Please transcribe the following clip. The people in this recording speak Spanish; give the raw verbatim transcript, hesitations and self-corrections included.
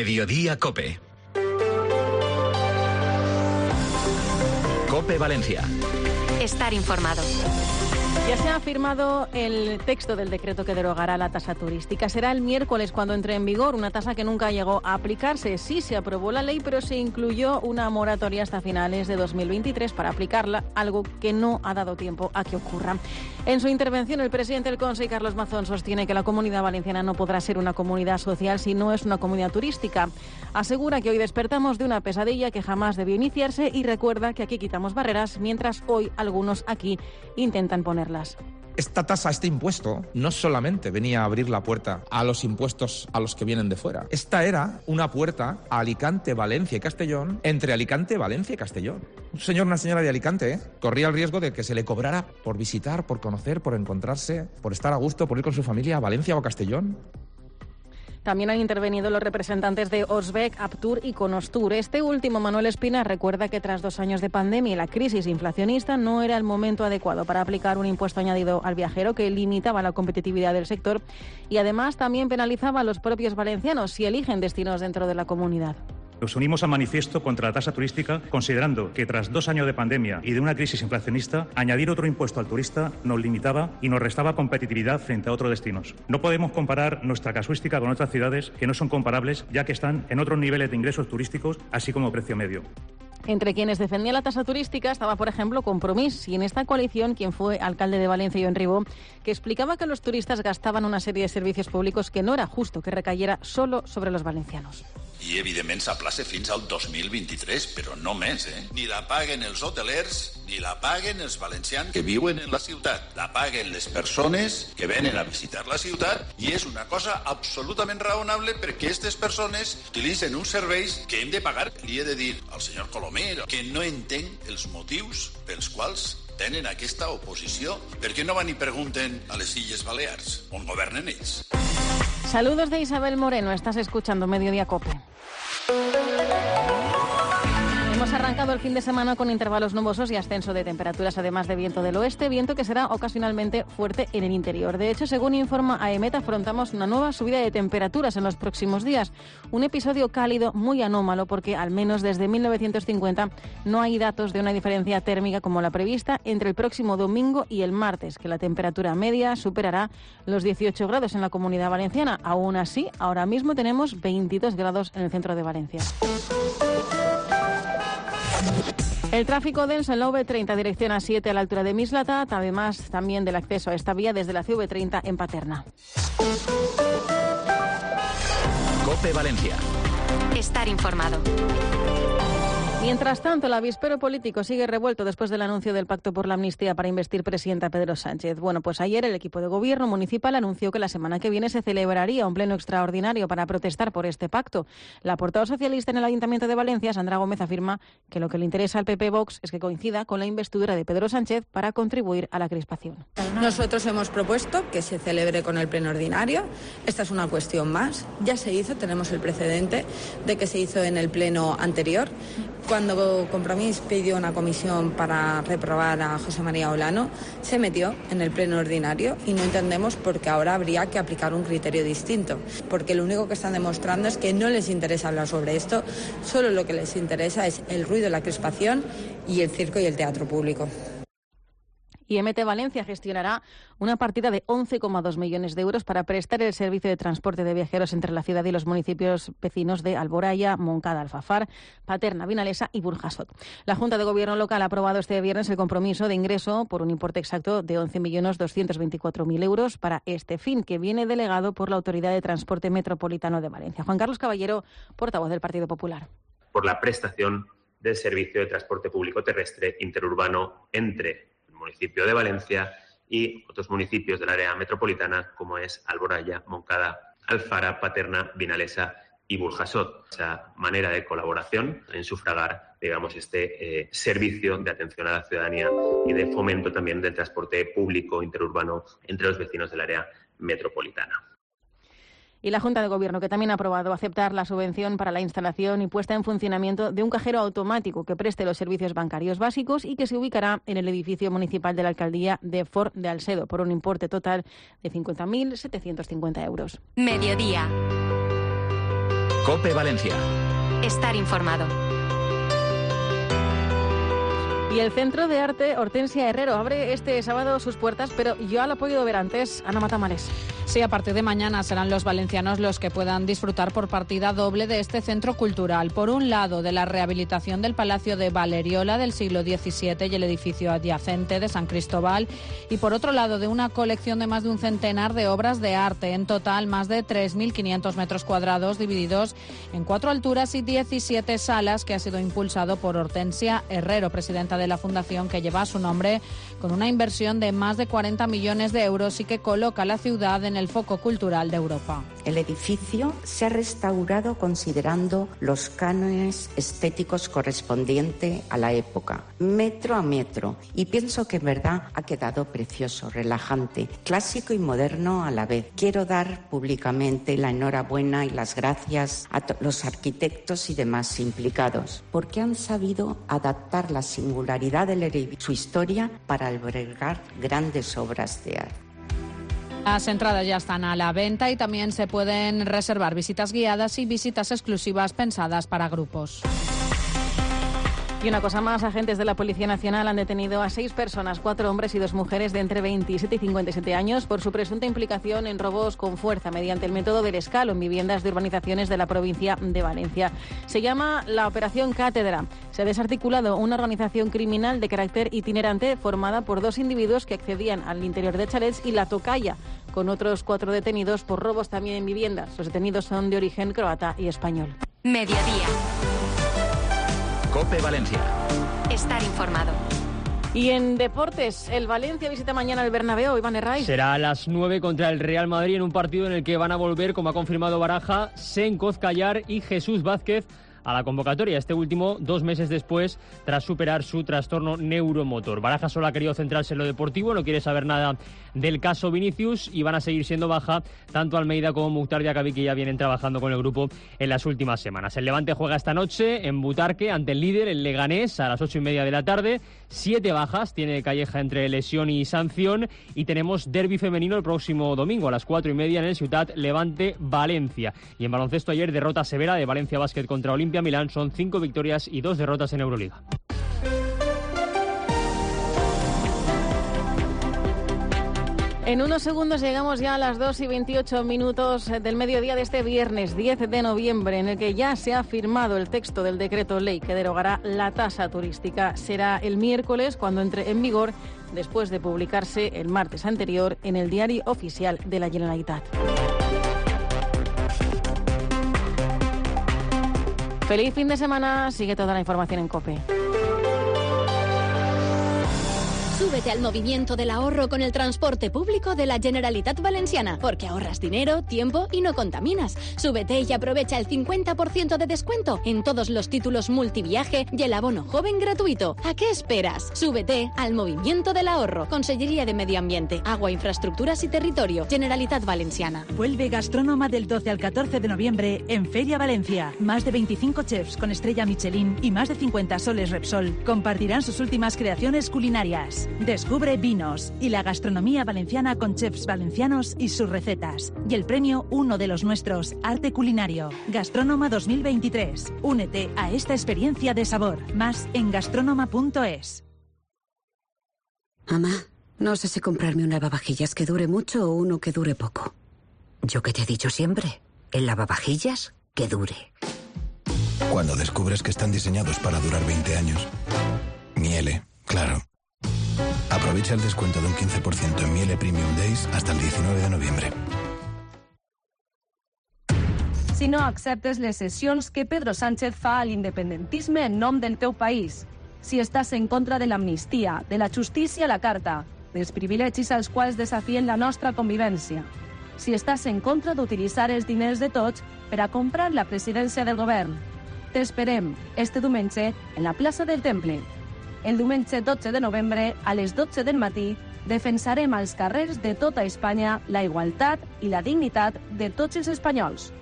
Mediodía Cope. Cope Valencia. Estar informado. Ya se ha firmado el texto del decreto que derogará la tasa turística. Será el miércoles cuando entre en vigor una tasa que nunca llegó a aplicarse. Sí, se aprobó la ley, pero se incluyó una moratoria hasta finales de dos mil veintitrés para aplicarla, algo que no ha dado tiempo a que ocurra. En su intervención, el presidente del Consejo, Carlos Mazón, sostiene que la Comunidad Valenciana no podrá ser una comunidad social si no es una comunidad turística. Asegura que hoy despertamos de una pesadilla que jamás debió iniciarse y recuerda que aquí quitamos barreras, mientras hoy algunos aquí intentan ponerlas. Esta tasa, este impuesto, no solamente venía a abrir la puerta a los impuestos a los que vienen de fuera. Esta era una puerta a Alicante, Valencia y Castellón, entre Alicante, Valencia y Castellón. Un señor, una señora de Alicante, ¿eh? corría el riesgo de que se le cobrara por visitar, por conocer, por encontrarse, por estar a gusto, por ir con su familia a Valencia o a Castellón. También han intervenido los representantes de Osbec, Aptur y Conostur. Este último, Manuel Espina, recuerda que tras dos años de pandemia y la crisis inflacionista no era el momento adecuado para aplicar un impuesto añadido al viajero que limitaba la competitividad del sector y además también penalizaba a los propios valencianos si eligen destinos dentro de la comunidad. Nos unimos al manifiesto contra la tasa turística, considerando que tras dos años de pandemia y de una crisis inflacionista, añadir otro impuesto al turista nos limitaba y nos restaba competitividad frente a otros destinos. No podemos comparar nuestra casuística con otras ciudades que no son comparables, ya que están en otros niveles de ingresos turísticos, así como precio medio. Entre quienes defendían la tasa turística estaba, por ejemplo, Compromís, y en esta coalición quien fue alcalde de Valencia, Joan Ribó, que explicaba que los turistas gastaban una serie de servicios públicos que no era justo que recayera solo sobre los valencianos. I, evidentment, s'aplaça fins al dos mil vint-i-tres, però no més, eh? Ni la paguen els hotelers, ni la paguen els valencians que viuen en la ciutat. La paguen les persones que venen a visitar la ciutat i és una cosa absolutament raonable perquè aquestes persones utilitzen uns serveis que hem de pagar. Li he de dir al senyor Colomer que no entenc els motius pels quals tenen aquesta oposició. Per què no van i pregunten a les Illes Balears, on governen ells? Saludos de Isabel Moreno, estás escuchando Mediodía Cope. Hemos arrancado el fin de semana con intervalos nubosos y ascenso de temperaturas, además de viento del oeste, viento que será ocasionalmente fuerte en el interior. De hecho, según informa AEMET, afrontamos una nueva subida de temperaturas en los próximos días. Un episodio cálido muy anómalo porque, al menos desde mil novecientos cincuenta, no hay datos de una diferencia térmica como la prevista entre el próximo domingo y el martes, que la temperatura media superará los dieciocho grados en la Comunidad Valenciana. Aún así, ahora mismo tenemos veintidós grados en el centro de Valencia. El tráfico denso en la V treinta, dirección A siete a la altura de Mislata, además también del acceso a esta vía desde la C V treinta en Paterna. Cope Valencia. Estar informado. Mientras tanto, el avispero político sigue revuelto después del anuncio del pacto por la amnistía para investir presidenta Pedro Sánchez. Bueno, pues ayer el equipo de gobierno municipal anunció que la semana que viene se celebraría un pleno extraordinario para protestar por este pacto. La portavoz socialista en el Ayuntamiento de Valencia, Sandra Gómez, afirma que lo que le interesa al P P Vox es que coincida con la investidura de Pedro Sánchez para contribuir a la crispación. Nosotros hemos propuesto que se celebre con el pleno ordinario. Esta es una cuestión más. Ya se hizo, tenemos el precedente de que se hizo en el pleno anterior. Cuando Compromís pidió una comisión para reprobar a José María Olano, se metió en el pleno ordinario y no entendemos por qué ahora habría que aplicar un criterio distinto. Porque lo único que están demostrando es que no les interesa hablar sobre esto, solo lo que les interesa es el ruido, la crispación y el circo y el teatro público. I M T Valencia gestionará una partida de once coma dos millones de euros para prestar el servicio de transporte de viajeros entre la ciudad y los municipios vecinos de Alboraya, Moncada, Alfafar, Paterna, Vinalesa y Burjasot. La Junta de Gobierno local ha aprobado este viernes el compromiso de ingreso por un importe exacto de once millones doscientos veinticuatro mil euros para este fin, que viene delegado por la Autoridad de Transporte Metropolitano de Valencia. Juan Carlos Caballero, portavoz del Partido Popular. Por la prestación del servicio de transporte público terrestre interurbano entre municipio de Valencia y otros municipios del área metropolitana como es Alboraya, Moncada, Alfara, Paterna, Vinalesa y Burjasot. Esa manera de colaboración en sufragar, digamos, este eh, servicio de atención a la ciudadanía y de fomento también del transporte público interurbano entre los vecinos del área metropolitana. Y la Junta de Gobierno, que también ha aprobado aceptar la subvención para la instalación y puesta en funcionamiento de un cajero automático que preste los servicios bancarios básicos y que se ubicará en el edificio municipal de la alcaldía de Fort de Alcedo por un importe total de cincuenta mil setecientos cincuenta euros. Mediodía. COPE Valencia. Estar informado. Y el Centro de Arte Hortensia Herrero abre este sábado sus puertas, pero yo la he podido ver antes. Ana Matamales. Sí, a partir de mañana serán los valencianos los que puedan disfrutar por partida doble de este centro cultural. Por un lado, de la rehabilitación del Palacio de Valeriola del siglo diecisiete y el edificio adyacente de San Cristóbal. Y por otro lado, de una colección de más de un centenar de obras de arte. En total, más de tres mil quinientos metros cuadrados divididos en cuatro alturas y diecisiete salas, que ha sido impulsado por Hortensia Herrero, presidenta de la fundación que lleva su nombre, con una inversión de más de cuarenta millones de euros y que coloca a la ciudad en el foco cultural de Europa. El edificio se ha restaurado considerando los cánones estéticos correspondientes a la época, metro a metro, y pienso que en verdad ha quedado precioso, relajante, clásico y moderno a la vez. Quiero dar públicamente la enhorabuena y las gracias a los arquitectos y demás implicados, porque han sabido adaptar la singularidad del edificio, su historia, para albergar grandes obras de arte. Las entradas ya están a la venta y también se pueden reservar visitas guiadas y visitas exclusivas pensadas para grupos. Y una cosa más, agentes de la Policía Nacional han detenido a seis personas, cuatro hombres y dos mujeres de entre veintisiete y cincuenta y siete años por su presunta implicación en robos con fuerza mediante el método del escalo en viviendas de urbanizaciones de la provincia de Valencia. Se llama la Operación Cátedra. Se ha desarticulado una organización criminal de carácter itinerante formada por dos individuos que accedían al interior de chalets y la tocaya, con otros cuatro detenidos por robos también en viviendas. Los detenidos son de origen croata y español. Mediodía. COPE Valencia. Estar informado. Y en deportes, el Valencia visita mañana el Bernabéu. Iván Herray. Será a las nueve contra el Real Madrid en un partido en el que van a volver, como ha confirmado Baraja, Senkoz Callar y Jesús Vázquez a la convocatoria, este último dos meses después, tras superar su trastorno neuromotor. Baraja solo ha querido centrarse en lo deportivo, no quiere saber nada del caso Vinicius, y van a seguir siendo baja tanto Almeida como Mukhtar Diakabi, que ya vienen trabajando con el grupo en las últimas semanas. El Levante juega esta noche en Butarque ante el líder, el Leganés, a las ocho y media de la tarde. Siete bajas tiene Calleja entre lesión y sanción, y tenemos derbi femenino el próximo domingo a las cuatro y media en el Ciutat Levante-Valencia. Y en baloncesto ayer, derrota severa de Valencia Basket contra Olimpia Milán, son cinco victorias y dos derrotas en Euroliga. En unos segundos llegamos ya a las dos y veintiocho minutos del mediodía de este viernes diez de noviembre, en el que ya se ha firmado el texto del decreto ley que derogará la tasa turística. Será el miércoles cuando entre en vigor, después de publicarse el martes anterior en el Diario Oficial de la Generalitat. Feliz fin de semana, sigue toda la información en COPE. Súbete al movimiento del ahorro con el transporte público de la Generalitat Valenciana, porque ahorras dinero, tiempo y no contaminas. Súbete y aprovecha el cincuenta por ciento de descuento en todos los títulos multiviaje y el abono joven gratuito. ¿A qué esperas? Súbete al movimiento del ahorro. Consellería de Medio Ambiente, Agua, Infraestructuras y Territorio, Generalitat Valenciana. Vuelve Gastrónoma del doce al catorce de noviembre en Feria Valencia. Más de veinticinco chefs con estrella Michelin y más de cincuenta soles Repsol compartirán sus últimas creaciones culinarias. Descubre vinos y la gastronomía valenciana con chefs valencianos y sus recetas. Y el premio Uno de los Nuestros, Arte Culinario. Gastrónoma dos mil veintitrés. Únete a esta experiencia de sabor. Más en gastrónoma punto es. Mamá, no sé si comprarme un lavavajillas que dure mucho o uno que dure poco. Yo que te he dicho siempre, el lavavajillas que dure. Cuando descubres que están diseñados para durar veinte años. Miele, claro. Aprovecha el descuento de un quince por ciento en Miele Premium Days hasta el diecinueve de noviembre. Si no acceptes les cessions que Pedro Sánchez fa a l'independentisme en nom del teu país. Si estàs en contra de l'amnistia, de la justícia a la carta, dels privilegis als quals desafien la nostra convivència. Si estàs en contra d'utilitzar els diners de tots per a comprar la presidència del govern. T'esperem este diumenge en la plaça del Temple. El diumenge dotze de novembre, a les dotze del matí, defensarem als carrers de tota Espanya la igualtat i la dignitat de tots els espanyols.